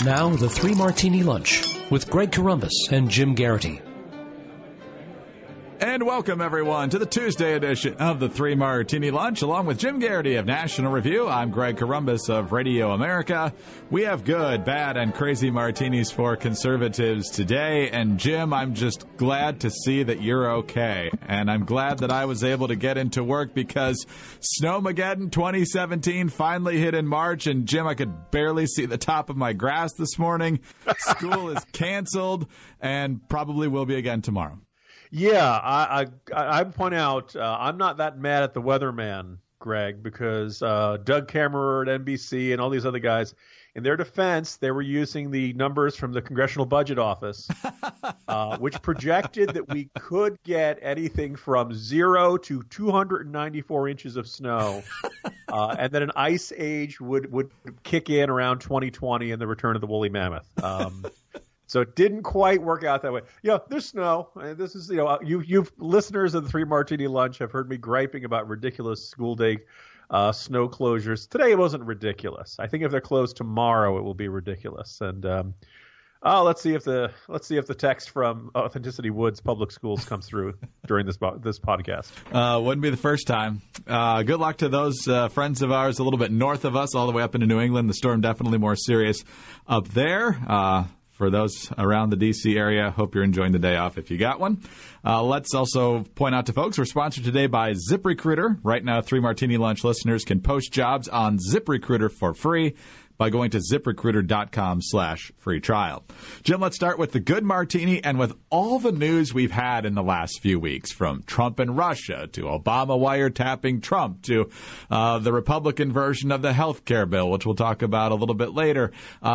Now, the Three Martini Lunch with Greg Corombos and Jim Garrity. And welcome, everyone, to the Tuesday edition of the Three Martini Lunch. Along with Jim Garrity of National Review, I'm Greg Corombos of Radio America. We have good, bad, and crazy martinis for conservatives today. And, Jim, I'm just glad to see that you're okay. And I'm glad that I was able to get into work because Snowmageddon 2017 finally hit in March. And, Jim, I could barely see the top of my grass this morning. School is canceled and probably will be again tomorrow. Yeah, I point out I'm not that mad at the weatherman, Greg, because Doug Kammerer at NBC and all these other guys, in their defense, they were using the numbers from the Congressional Budget Office, which projected that we could get anything from 0 to 294 inches of snow, and that an ice age would kick in around 2020 and the return of the woolly mammoth. So it didn't quite work out that way. Yeah, there's snow. This is, you've listeners of the Three Martini Lunch have heard me griping about ridiculous school day snow closures. Today it wasn't ridiculous. I think if they're closed tomorrow, it will be ridiculous. And let's see if the text from Authenticity Woods Public Schools comes through during this podcast. Wouldn't be the first time. Good luck to those friends of ours a little bit north of us, all the way up into New England. The storm definitely more serious up there. For those around the D.C. area, hope you're enjoying the day off if you got one. Let's also point out to folks, we're sponsored today by ZipRecruiter. Right now, Three Martini Lunch listeners can post jobs on ZipRecruiter for free by going to ZipRecruiter.com/free trial. Jim, let's start with the good martini and with all the news we've had in the last few weeks, from Trump and Russia to Obama wiretapping Trump to the Republican version of the health care bill, which we'll talk about a little bit later,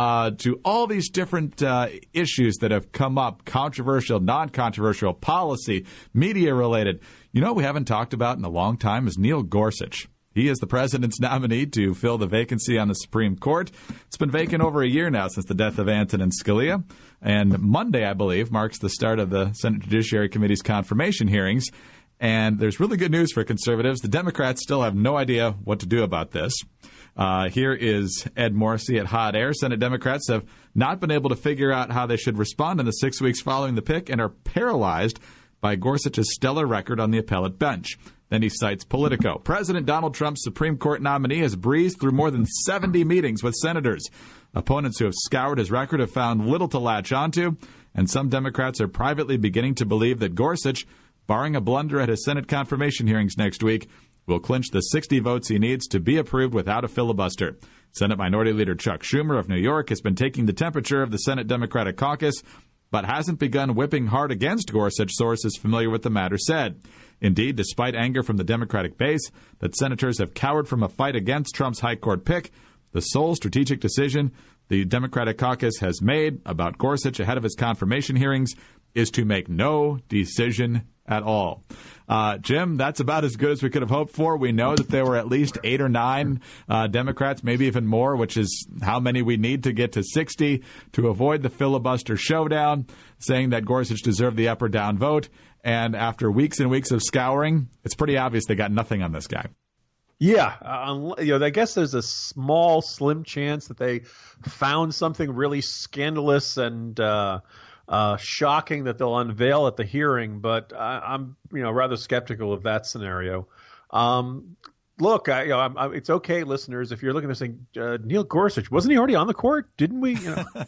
to all these different issues that have come up, controversial, non-controversial, policy, media-related. You know what we haven't talked about in a long time is Neil Gorsuch. He is the president's nominee to fill the vacancy on the Supreme Court. It's been vacant over a year now since the death of Antonin Scalia. And Monday, I believe, marks the start of the Senate Judiciary Committee's confirmation hearings. And there's really good news for conservatives. The Democrats still have no idea what to do about this. Here is Ed Morrissey at Hot Air. Senate Democrats have not been able to figure out how they should respond in the 6 weeks following the pick and are paralyzed by Gorsuch's stellar record on the appellate bench. Then he cites Politico. President Donald Trump's Supreme Court nominee has breezed through more than 70 meetings with senators. Opponents who have scoured his record have found little to latch onto, and some Democrats are privately beginning to believe that Gorsuch, barring a blunder at his Senate confirmation hearings next week, will clinch the 60 votes he needs to be approved without a filibuster. Senate Minority Leader Chuck Schumer of New York has been taking the temperature of the Senate Democratic caucus, but hasn't begun whipping hard against Gorsuch, sources familiar with the matter said. Indeed, despite anger from the Democratic base that senators have cowered from a fight against Trump's high court pick, the sole strategic decision the Democratic caucus has made about Gorsuch ahead of his confirmation hearings is to make no decision at all. Jim, that's about as good as we could have hoped for. We know that there were at least 8 or 9 Democrats, maybe even more, which is how many we need to get to 60 to avoid the filibuster showdown, saying that Gorsuch deserved the up or down vote. And after weeks and weeks of scouring, it's pretty obvious they got nothing on this guy. Yeah, I guess there's a small, slim chance that they found something really scandalous and shocking that they'll unveil at the hearing, but I'm rather skeptical of that scenario. Look, it's okay, listeners, if you're looking at this saying, Neil Gorsuch, wasn't he already on the court? Didn't we?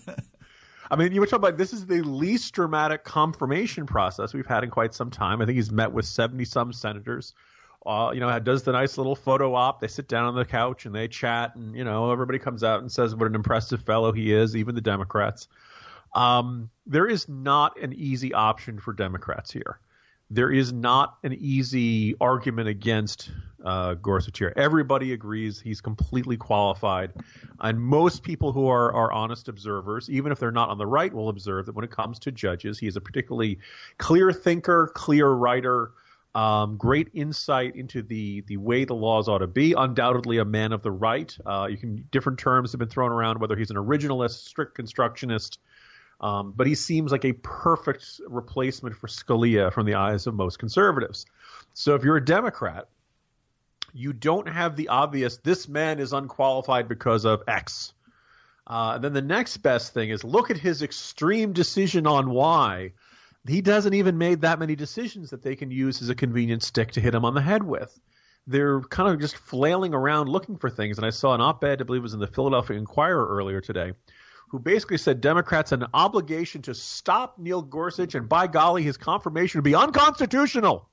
I mean, you were talking about this is the least dramatic confirmation process we've had in quite some time. I think he's met with 70-some senators. Does the nice little photo op. They sit down on the couch and they chat, and everybody comes out and says what an impressive fellow he is, even the Democrats. There is not an easy option for Democrats here. There is not an easy argument against Gorsuch here. Everybody agrees he's completely qualified. And most people who are honest observers, even if they're not on the right, will observe that when it comes to judges, he is a particularly clear thinker, clear writer, great insight into the way the laws ought to be, undoubtedly a man of the right. Different terms have been thrown around, whether he's an originalist, strict constructionist, but he seems like a perfect replacement for Scalia from the eyes of most conservatives. So if you're a Democrat, you don't have the obvious, this man is unqualified because of X. Then the next best thing is look at his extreme decision on why. He doesn't even make that many decisions that they can use as a convenient stick to hit him on the head with. They're kind of just flailing around looking for things. And I saw an op-ed, I believe it was in the Philadelphia Inquirer earlier today, who basically said Democrats had an obligation to stop Neil Gorsuch, and by golly, his confirmation would be unconstitutional.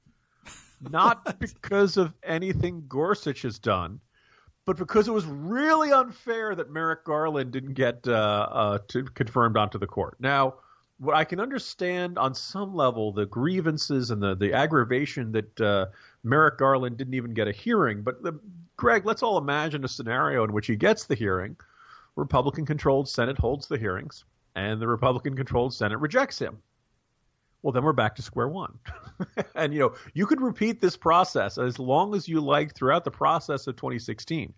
Not because of anything Gorsuch has done, but because it was really unfair that Merrick Garland didn't get confirmed onto the court. Now, what I can understand on some level, the grievances and the aggravation that Merrick Garland didn't even get a hearing. But, Greg, let's all imagine a scenario in which he gets the hearing. Republican-controlled Senate holds the hearings, and the Republican-controlled Senate rejects him. Well, then we're back to square one. And, you could repeat this process as long as you like throughout the process of 2016.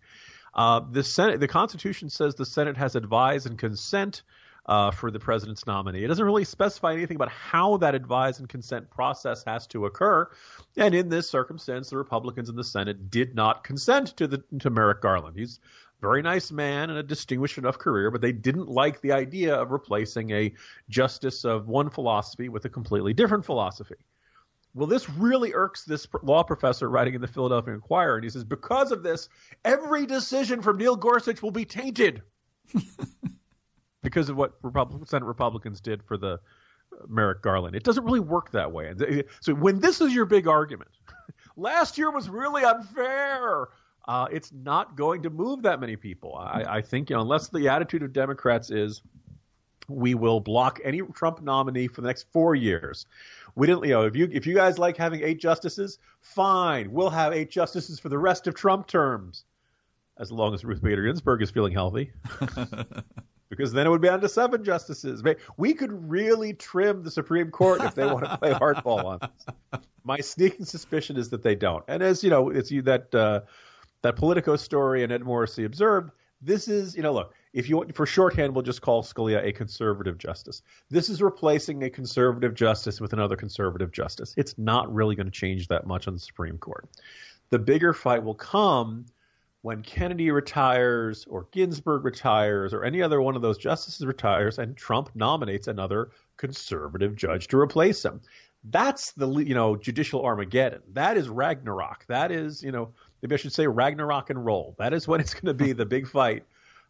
The Constitution says the Senate has advise and consent for the president's nominee. It doesn't really specify anything about how that advise and consent process has to occur. And in this circumstance, the Republicans in the Senate did not consent to Merrick Garland. He's a very nice man and a distinguished enough career, but they didn't like the idea of replacing a justice of one philosophy with a completely different philosophy. Well, this really irks this law professor writing in the Philadelphia Inquirer, and he says, because of this, every decision from Neil Gorsuch will be tainted. Because of what Senate Republicans did for the Merrick Garland. It doesn't really work that way. So when this is your big argument, last year was really unfair, it's not going to move that many people. I think, unless the attitude of Democrats is we will block any Trump nominee for the next 4 years. We didn't, if you guys like having 8 justices, fine. We'll have 8 justices for the rest of Trump terms, as long as Ruth Bader Ginsburg is feeling healthy. Because then it would be on to 7 justices. We could really trim the Supreme Court if they want to play hardball on this. My sneaking suspicion is that they don't. And as it's that Politico story and Ed Morrissey observed, this is, look, if you want, for shorthand, we'll just call Scalia a conservative justice. This is replacing a conservative justice with another conservative justice. It's not really going to change that much on the Supreme Court. The bigger fight will come when Kennedy retires or Ginsburg retires or any other one of those justices retires and Trump nominates another conservative judge to replace him. That's the, judicial Armageddon. That is Ragnarok. That is, maybe I should say Ragnarok and roll. That is when it's going to be the big fight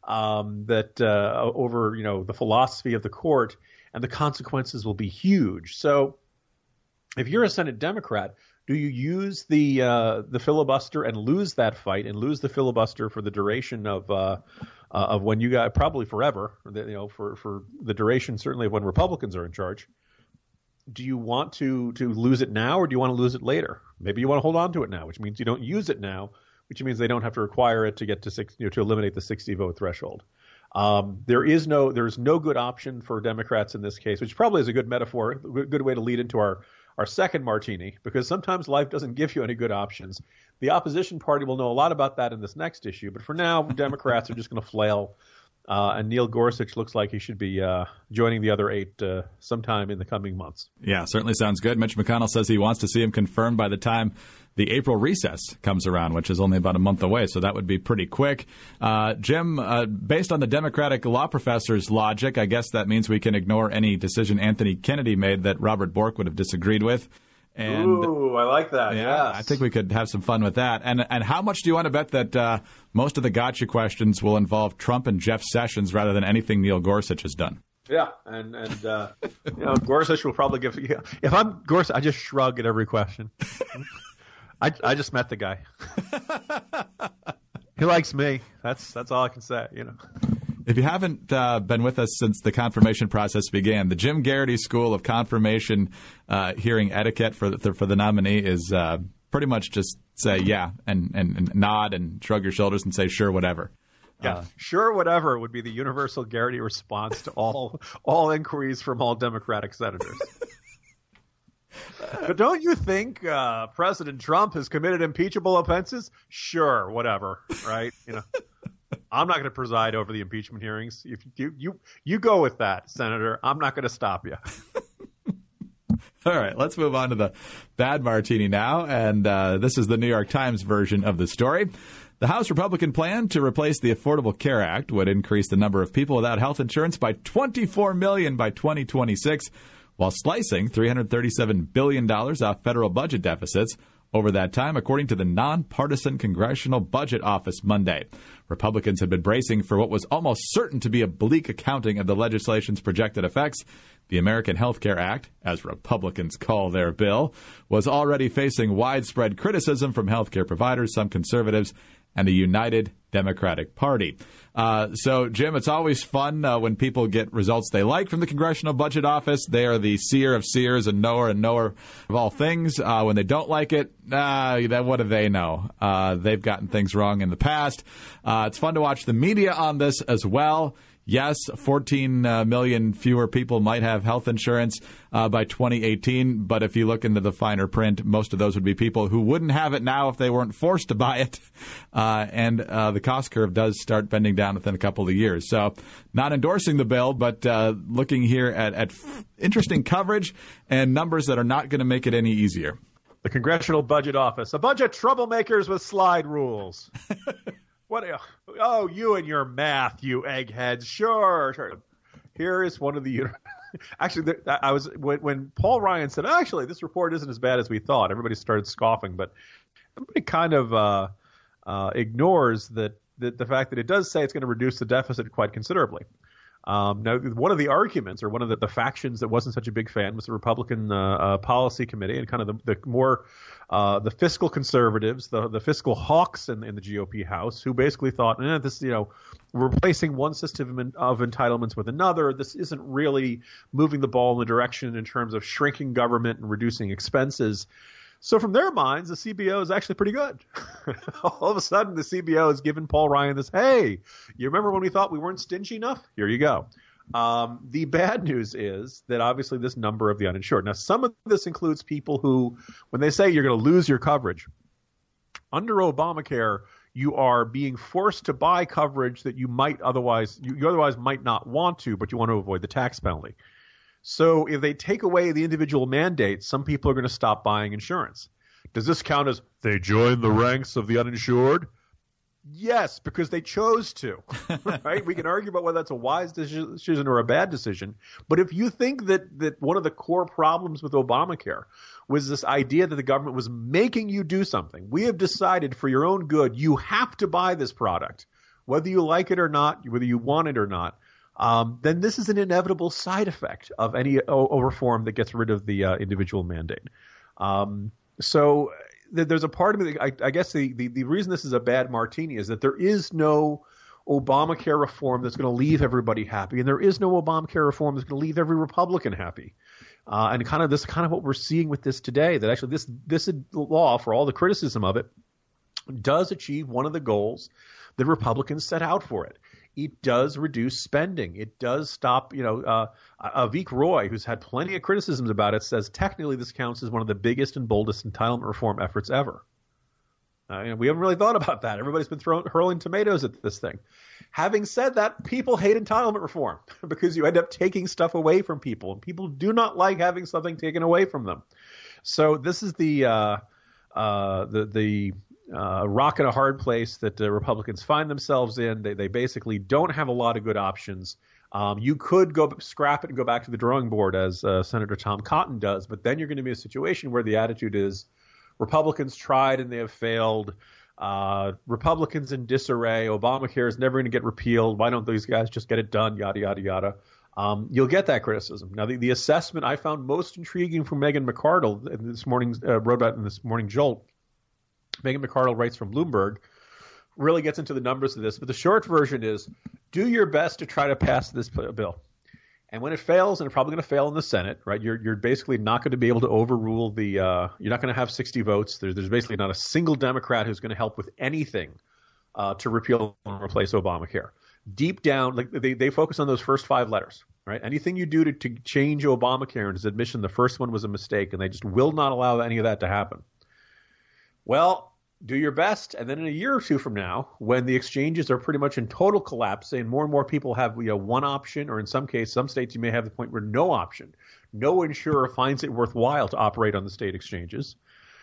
over, the philosophy of the court, and the consequences will be huge. So if you're a Senate Democrat, do you use the filibuster and lose that fight and lose the filibuster for the duration of when you got, probably forever, for the duration certainly of when Republicans are in charge? Do you want to lose it now, or do you want to lose it later? Maybe you want to hold on to it now, which means you don't use it now, which means they don't have to require it to get to to eliminate the 60 vote threshold. There's no good option for Democrats in this case, which probably is a good metaphor, a good way to lead into our second martini, because sometimes life doesn't give you any good options. The opposition party will know a lot about that in this next issue, but for now, Democrats are just going to flail. And Neil Gorsuch looks like he should be joining the other 8 sometime in the coming months. Yeah, certainly sounds good. Mitch McConnell says he wants to see him confirmed by the time the April recess comes around, which is only about a month away, so that would be pretty quick. Jim, based on the Democratic law professor's logic, I guess that means we can ignore any decision Anthony Kennedy made that Robert Bork would have disagreed with. And, ooh, I like that. Yeah, yes. I think we could have some fun with that. And how much do you want to bet that most of the gotcha questions will involve Trump and Jeff Sessions rather than anything Neil Gorsuch has done? Yeah, and Gorsuch will probably give. If I'm Gorsuch, I just shrug at every question. I just met the guy. He likes me. That's all I can say. If you haven't been with us since the confirmation process began, the Jim Garrity School of Confirmation hearing etiquette for the nominee is pretty much just say yeah and nod and shrug your shoulders and say sure, whatever. Yeah, sure, whatever would be the universal Garrity response to all inquiries from all Democratic senators. But don't you think President Trump has committed impeachable offenses? Sure, whatever, right? I'm not going to preside over the impeachment hearings. If you go with that, Senator, I'm not going to stop you. All right, let's move on to the bad martini now. And this is the New York Times version of the story. The House Republican plan to replace the Affordable Care Act would increase the number of people without health insurance by 24 million by 2026, while slicing $337 billion off federal budget deficits over that time, according to the nonpartisan Congressional Budget Office Monday. Republicans had been bracing for what was almost certain to be a bleak accounting of the legislation's projected effects. The American Health Care Act, as Republicans call their bill, was already facing widespread criticism from healthcare providers, some conservatives, and the United Democratic Party. So, Jim, it's always fun when people get results they like from the Congressional Budget Office. They are the seer of seers and knower of all things. When they don't like it, what do they know? They've gotten things wrong in the past. It's fun to watch the media on this as well. Yes, 14 million fewer people might have health insurance by 2018, but if you look into the finer print, most of those would be people who wouldn't have it now if they weren't forced to buy it. And the cost curve does start bending down within a couple of years. So not endorsing the bill, but looking here at interesting coverage and numbers that are not going to make it any easier. The Congressional Budget Office, a bunch of troublemakers with slide rules. What? Oh, you and your math, you eggheads. Sure. Here is one of the. Actually, I was when Paul Ryan said, "Actually, this report isn't as bad as we thought." Everybody started scoffing, but everybody kind of ignores the fact that it does say it's going to reduce the deficit quite considerably. Now, one of the arguments, or one of the factions that wasn't such a big fan, was the Republican Policy Committee, and kind of the more the fiscal conservatives, the fiscal hawks in the GOP House, who basically thought, this, replacing one system of entitlements with another, this isn't really moving the ball in the direction in terms of shrinking government and reducing expenses. So from their minds, the CBO is actually pretty good. All of a sudden, the CBO has given Paul Ryan this, hey, you remember when we thought we weren't stingy enough? Here you go. The bad news is that obviously this number of the uninsured. Now, some of this includes people who, when they say you're going to lose your coverage, under Obamacare, you are being forced to buy coverage that you otherwise might not want to, but you want to avoid the tax penalty. So if they take away the individual mandates, some people are going to stop buying insurance. Does this count as they join the ranks of the uninsured? Yes, because they chose to, right? We can argue about whether that's a wise decision or a bad decision. But if you think that one of the core problems with Obamacare was this idea that the government was making you do something, we have decided for your own good, you have to buy this product, whether you like it or not, whether you want it or not. Then this is an inevitable side effect of any reform that gets rid of the individual mandate. So there's a part of me, I guess the reason this is a bad martini is that there is no Obamacare reform that's going to leave everybody happy, and there is no Obamacare reform that's going to leave every Republican happy. And this is kind of what we're seeing with this today, that actually this law, for all the criticism of it, does achieve one of the goals that Republicans set out for it. It does reduce spending. It does stop, Avik Roy, who's had plenty of criticisms about it, says technically this counts as one of the biggest and boldest entitlement reform efforts ever. We haven't really thought about that. Everybody's been hurling tomatoes at this thing. Having said that, people hate entitlement reform because you end up taking stuff away from people, and people do not like having something taken away from them. So this is the rock and a hard place that Republicans find themselves in. They basically don't have a lot of good options. You could go scrap it and go back to the drawing board, as Senator Tom Cotton does, but then you're going to be in a situation where the attitude is Republicans tried and they have failed. Republicans in disarray. Obamacare is never going to get repealed. Why don't these guys just get it done? Yada, yada, yada. You'll get that criticism. Now, the assessment I found most intriguing from Megan McArdle in this morning's wrote about in this morning Jolt. Megan McArdle writes from Bloomberg, really gets into the numbers of this. But the short version is, do your best to try to pass this bill. And when it fails, and it's probably going to fail in the Senate, right? You're basically not going to be able to overrule you're not going to have 60 votes. There's basically not a single Democrat who's going to help with anything to repeal and replace Obamacare. Deep down, like they focus on those first 5 letters, right? Anything you do to change Obamacare and his admission, the first one was a mistake, and they just will not allow any of that to happen. Well, do your best, and then in a year or two from now, when the exchanges are pretty much in total collapse and more people have one option, or in some cases, some states you may have the point where no option, no insurer finds it worthwhile to operate on the state exchanges,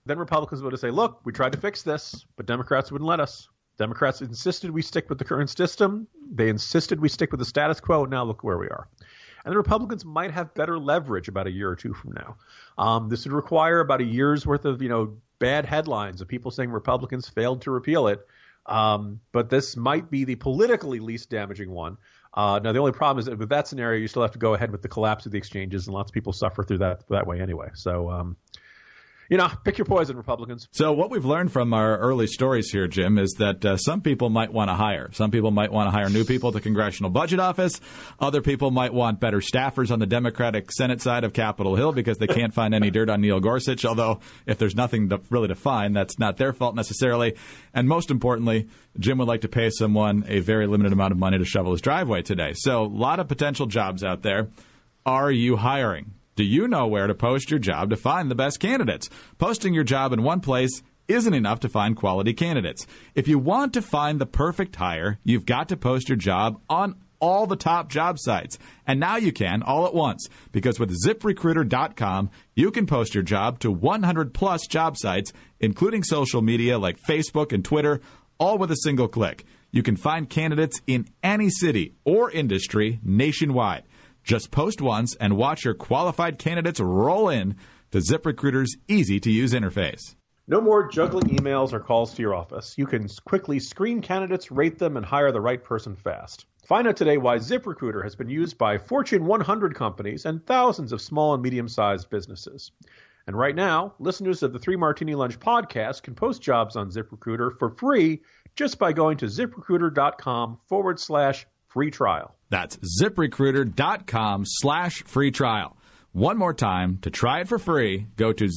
then Republicans would say, look, we tried to fix this, but Democrats wouldn't let us. Democrats insisted we stick with the current system. They insisted we stick with the status quo. Now look where we are. And the Republicans might have better leverage about a year or two from now. This would require about a year's worth of, bad headlines of people saying Republicans failed to repeal it. But this might be the politically least damaging one. Now, the only problem is that with that scenario, you still have to go ahead with the collapse of the exchanges, and lots of people suffer through that way anyway. So, pick your poison, Republicans. So what we've learned from our early stories here, Jim, is that some people might want to hire. Some people might want to hire new people at the Congressional Budget Office. Other people might want better staffers on the Democratic Senate side of Capitol Hill because they can't find any dirt on Neil Gorsuch, although if there's nothing really to find, that's not their fault necessarily. And most importantly, Jim would like to pay someone a very limited amount of money to shovel his driveway today. So a lot of potential jobs out there. Are you hiring? Do you know where to post your job to find the best candidates? Posting your job in one place isn't enough to find quality candidates. If you want to find the perfect hire, you've got to post your job on all the top job sites. And now you can all at once, because with ZipRecruiter.com, you can post your job to 100-plus job sites, including social media like Facebook and Twitter, all with a single click. You can find candidates in any city or industry nationwide. Just post once and watch your qualified candidates roll in to ZipRecruiter's easy-to-use interface. No more juggling emails or calls to your office. You can quickly screen candidates, rate them, and hire the right person fast. Find out today why ZipRecruiter has been used by Fortune 100 companies and thousands of small and medium-sized businesses. And right now, listeners of the 3 Martini Lunch podcast can post jobs on ZipRecruiter for free just by going to ZipRecruiter.com/free trial. That's ZipRecruiter.com/free trial. One more time, to try it for free, go to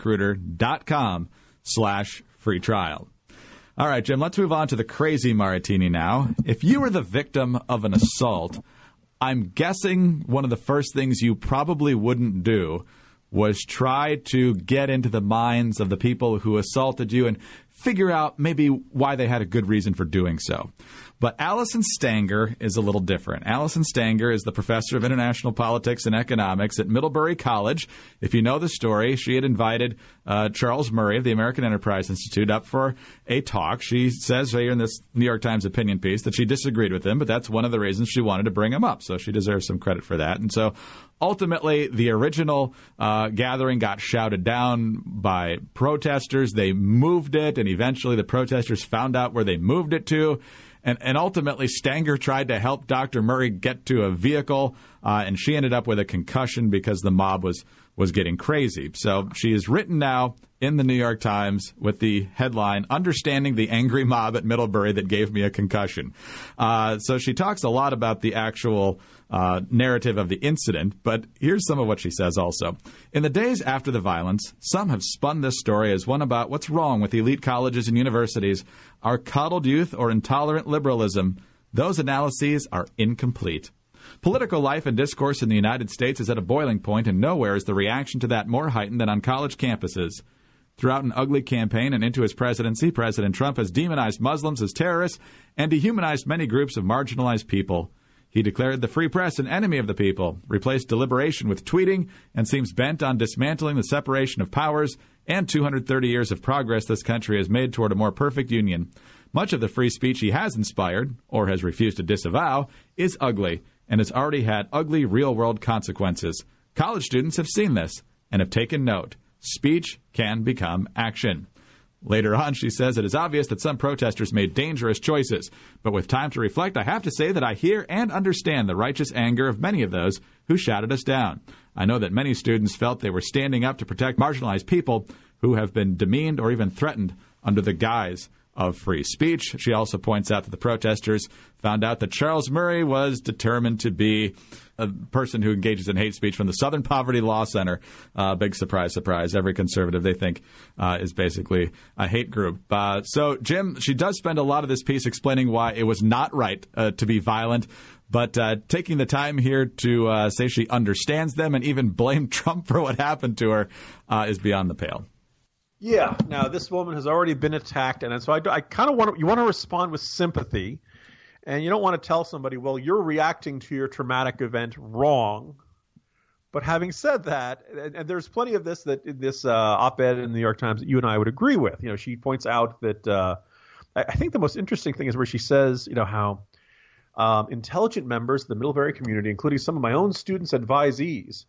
ZipRecruiter.com/free trial. All right, Jim, let's move on to the crazy Martini now. If you were the victim of an assault, I'm guessing one of the first things you probably wouldn't do was try to get into the minds of the people who assaulted you and figure out maybe why they had a good reason for doing so. But Allison Stanger is a little different. Allison Stanger is the professor of international politics and economics at Middlebury College. If you know the story, she had invited Charles Murray of the American Enterprise Institute up for a talk. She says here in this New York Times opinion piece that she disagreed with him, but that's one of the reasons she wanted to bring him up. So she deserves some credit for that. And so ultimately, the original gathering got shouted down by protesters. They moved it, and eventually the protesters found out where they moved it to. And ultimately, Stanger tried to help Dr. Murray get to a vehicle, and she ended up with a concussion because the mob was getting crazy. So she is written now in the New York Times with the headline, "Understanding the Angry Mob at Middlebury That Gave Me a Concussion." So she talks a lot about the actual narrative of the incident, but here's some of what she says also. In the days after the violence, some have spun this story as one about what's wrong with elite colleges and universities, our coddled youth, or intolerant liberalism. Those analyses are incomplete. Political life and discourse in the United States is at a boiling point, and nowhere is the reaction to that more heightened than on college campuses. Throughout an ugly campaign and into his presidency, President Trump has demonized Muslims as terrorists and dehumanized many groups of marginalized people. He declared the free press an enemy of the people, replaced deliberation with tweeting, and seems bent on dismantling the separation of powers and 230 years of progress this country has made toward a more perfect union. Much of the free speech he has inspired, or has refused to disavow, is ugly, and has already had ugly real-world consequences. College students have seen this and have taken note. Speech can become action. Later on, she says, it is obvious that some protesters made dangerous choices, but with time to reflect, I have to say that I hear and understand the righteous anger of many of those who shouted us down. I know that many students felt they were standing up to protect marginalized people who have been demeaned or even threatened under the guise of free speech. She also points out that the protesters found out that Charles Murray was determined to be a person who engages in hate speech from the Southern Poverty Law Center. Big surprise, surprise. Every conservative they think is basically a hate group. So, Jim, she does spend a lot of this piece explaining why it was not right to be violent, but taking the time here to say she understands them and even blame Trump for what happened to her is beyond the pale. Yeah. Now, this woman has already been attacked, and so I kind of want to respond with sympathy, and you don't want to tell somebody, well, you're reacting to your traumatic event wrong, But having said that, and there's plenty of this that in this op-ed in the New York Times that you and I would agree with. She points out that I think the most interesting thing is where she says, how intelligent members of the Middlebury community, including some of my own students' advisees,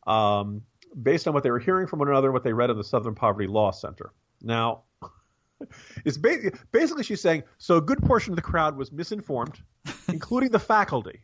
based on what they were hearing from one another and what they read in the Southern Poverty Law Center. Now, it's basically she's saying, so a good portion of the crowd was misinformed, including the faculty.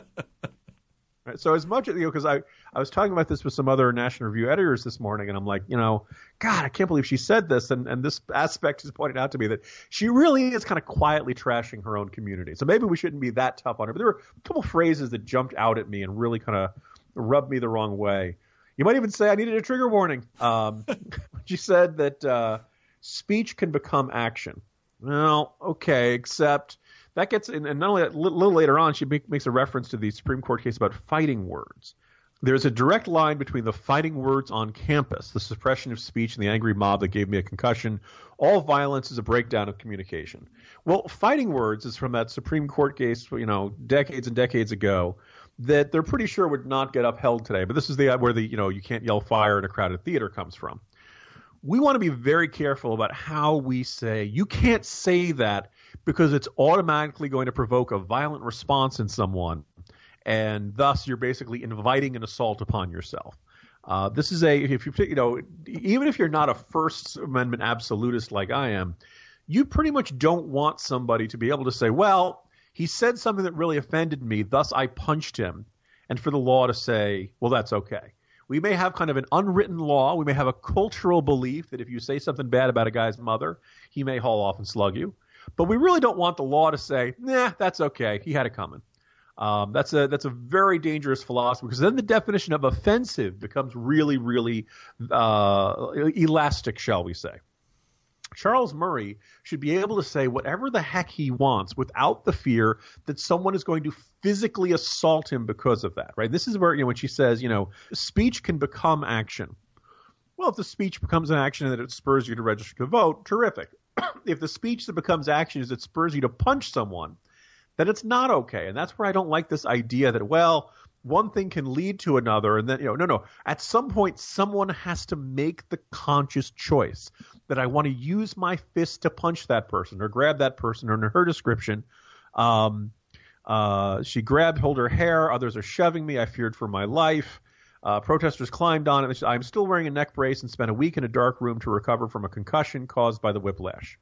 Right, so as much, because I was talking about this with some other National Review editors this morning, and I'm like, God, I can't believe she said this, and this aspect is pointed out to me that she really is kind of quietly trashing her own community. So maybe we shouldn't be that tough on her. But there were a couple phrases that jumped out at me and really kind of rubbed me the wrong way. You might even say I needed a trigger warning. She said that speech can become action. Well, okay, except that gets, and not only that, a little later on, she makes a reference to the Supreme Court case about fighting words. There's a direct line between the fighting words on campus, the suppression of speech, and the angry mob that gave me a concussion. All violence is a breakdown of communication. Well, fighting words is from that Supreme Court case, decades and decades ago, that they're pretty sure would not get upheld today. But this is where the you can't yell fire in a crowded theater comes from. We want to be very careful about how we say, you can't say that because it's automatically going to provoke a violent response in someone, and thus you're basically inviting an assault upon yourself. This is even if you're not a First Amendment absolutist like I am, you pretty much don't want somebody to be able to say, well, he said something that really offended me, thus I punched him, and for the law to say, well, that's okay. We may have kind of an unwritten law. We may have a cultural belief that if you say something bad about a guy's mother, he may haul off and slug you. But we really don't want the law to say, nah, that's okay. He had it coming. That's a very dangerous philosophy, because then the definition of offensive becomes really, really elastic, shall we say. Charles Murray should be able to say whatever the heck he wants without the fear that someone is going to physically assault him because of that, right? This is where, when she says, speech can become action. Well, if the speech becomes an action and that it spurs you to register to vote, terrific. If the speech that becomes action is it spurs you to punch someone, then it's not okay. And that's where I don't like this idea that, well, one thing can lead to another, and then, no. At some point, someone has to make the conscious choice that I want to use my fist to punch that person or grab that person, or in her description, she hold her hair, others are shoving me, I feared for my life. Protesters climbed on it. I'm still wearing a neck brace and spent a week in a dark room to recover from a concussion caused by the whiplash.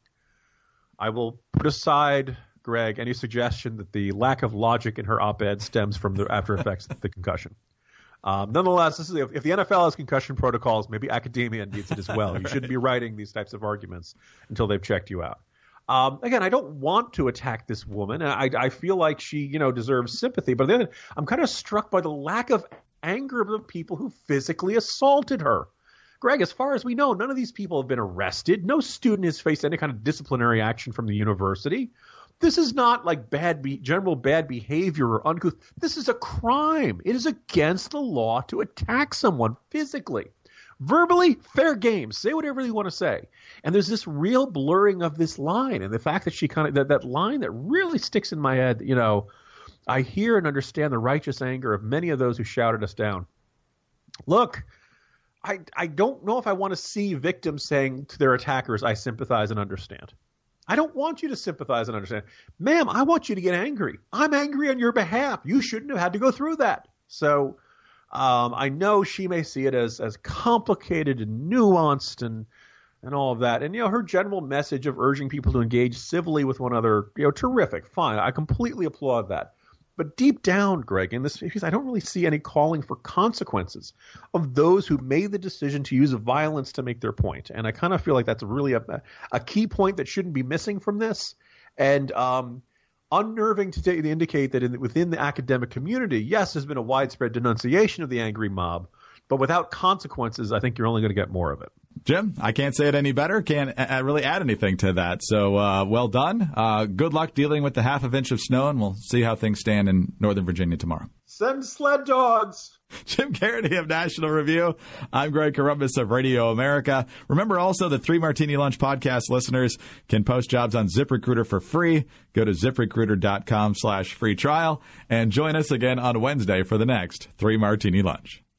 I will put aside, Greg, any suggestion that the lack of logic in her op-ed stems from the after effects of the concussion. Nonetheless, this is if the NFL has concussion protocols, maybe academia needs it as well. You shouldn't be writing these types of arguments until they've checked you out. Again, I don't want to attack this woman. I feel like she, deserves sympathy. But then I'm kind of struck by the lack of anger of the people who physically assaulted her. Greg, as far as we know, none of these people have been arrested. No student has faced any kind of disciplinary action from the university. This is not like general bad behavior or uncouth. This is a crime. It is against the law to attack someone physically. Verbally, fair game. Say whatever you want to say. And there's this real blurring of this line, and the fact that she that line that really sticks in my head. I hear and understand the righteous anger of many of those who shouted us down. Look, I don't know if I want to see victims saying to their attackers, I sympathize and understand. I don't want you to sympathize and understand. Ma'am, I want you to get angry. I'm angry on your behalf. You shouldn't have had to go through that. So I know she may see it as complicated and nuanced and all of that. And, her general message of urging people to engage civilly with one another, terrific, fine. I completely applaud that. But deep down, Greg, in this case, I don't really see any calling for consequences of those who made the decision to use violence to make their point. And I kind of feel like that's really a key point that shouldn't be missing from this. And unnerving to indicate that within the academic community, yes, there's been a widespread denunciation of the angry mob, but without consequences, I think you're only going to get more of it. Jim, I can't say it any better. Can't really add anything to that. So well done. Good luck dealing with the half inch of snow, and we'll see how things stand in Northern Virginia tomorrow. Send sled dogs. Jim Garrity of National Review. I'm Greg Corombos of Radio America. Remember also the 3 Martini Lunch podcast listeners can post jobs on ZipRecruiter for free. Go to ZipRecruiter.com/free trial and join us again on Wednesday for the next 3 Martini Lunch.